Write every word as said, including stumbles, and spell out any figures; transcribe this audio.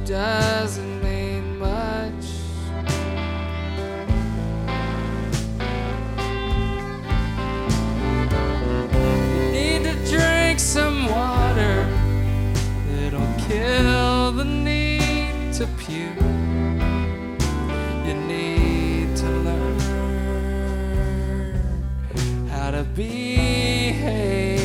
doesn't mean much. You need to drink some water, it'll kill the need to puke.